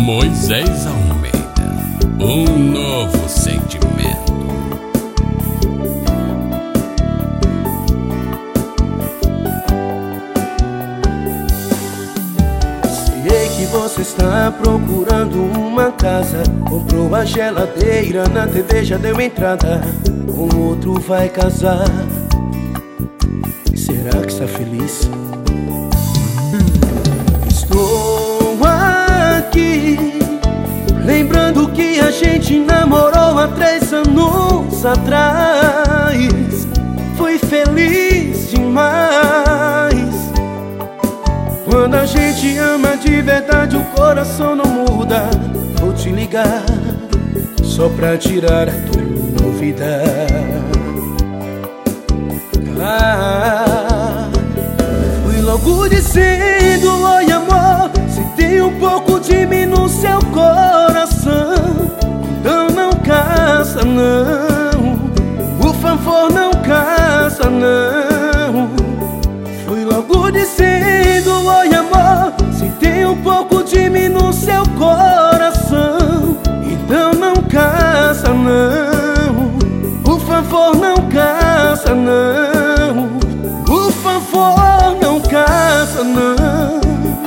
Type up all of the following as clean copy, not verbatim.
Moisés Almeida, um novo sentimento. Sei que você está procurando uma casa, comprou a geladeira, na TV já deu entrada, com outro vai casar. Será que está feliz? Estou aqui lembrando que a gente namorou há 3 anos atrás. Fui feliz demais. Quando a gente ama de verdade, o coração não muda. Vou te ligar só pra tirar a dúvida. Fui logo dizendo: oi amor, se tem um pouco de mim no seu coração, então não casa não, por favor não casa não. Fui logo dizendo: oi amor, se tem um pouco de mim no seu coração, então não casa não, por favor não casa não, por favor não casa não.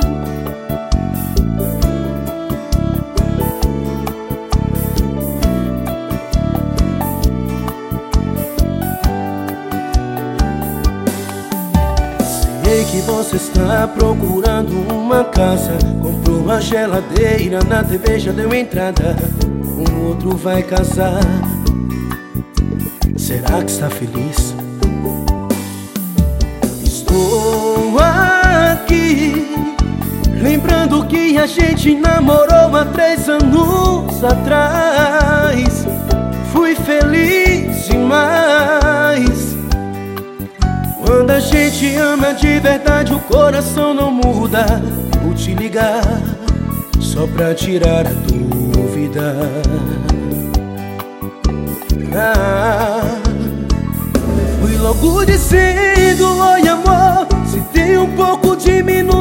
Sei que você está procurando uma casa, comprou uma geladeira, na TV já deu entrada, com outro vai casar. Será que está feliz? Estou aqui lembrando que a gente namorou há 3 anos atrás. Fui feliz demais. Quando a gente ama de verdade, o coração não muda. Vou te ligar só pra tirar a dúvida. Fui logo dizendo: oi amor, se tem um pouco de mim no